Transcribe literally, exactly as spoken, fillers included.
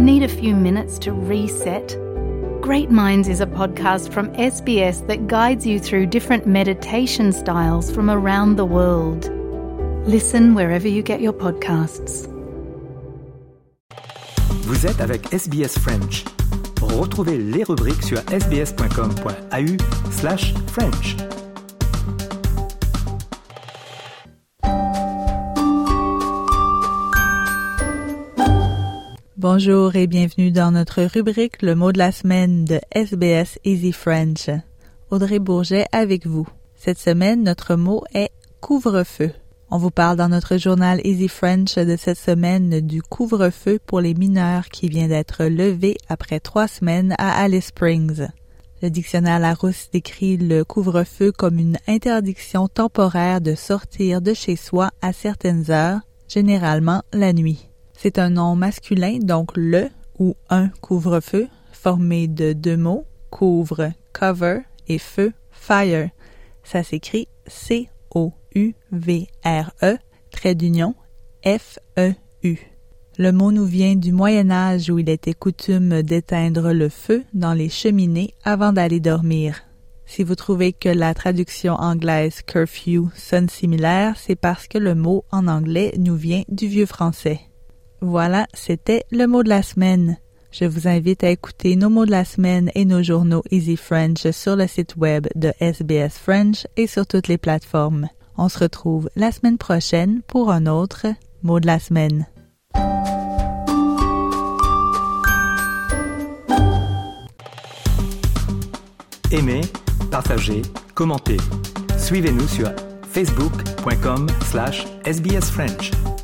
Need a few minutes to reset? Great Minds is a podcast from S B S that guides you through different meditation styles from around the world. Listen wherever you get your podcasts. Vous êtes avec S B S French. Retrouvez les rubriques sur sbs.com.au slash French. Bonjour et bienvenue dans notre rubrique Le mot de la semaine de S B S Easy French. Audrey Bourget avec vous. Cette semaine, notre mot est couvre-feu. On vous parle dans notre journal Easy French de cette semaine du couvre-feu pour les mineurs qui vient d'être levé après trois semaines à Alice Springs. Le dictionnaire Larousse décrit le couvre-feu comme une interdiction temporaire de sortir de chez soi à certaines heures, généralement la nuit. C'est un nom masculin, donc le ou un couvre-feu, formé de deux mots, couvre, cover, et feu, fire. Ça s'écrit C O U V R E, trait d'union, F E U. Le mot nous vient du Moyen Âge où il était coutume d'éteindre le feu dans les cheminées avant d'aller dormir. Si vous trouvez que la traduction anglaise curfew sonne similaire, c'est parce que le mot en anglais nous vient du vieux français. Voilà, c'était le mot de la semaine. Je vous invite à écouter nos mots de la semaine et nos journaux Easy French sur le site web de S B S French et sur toutes les plateformes. On se retrouve la semaine prochaine pour un autre mot de la semaine. Aimez, partagez, commentez. Suivez-nous sur facebook.com slash SBS French.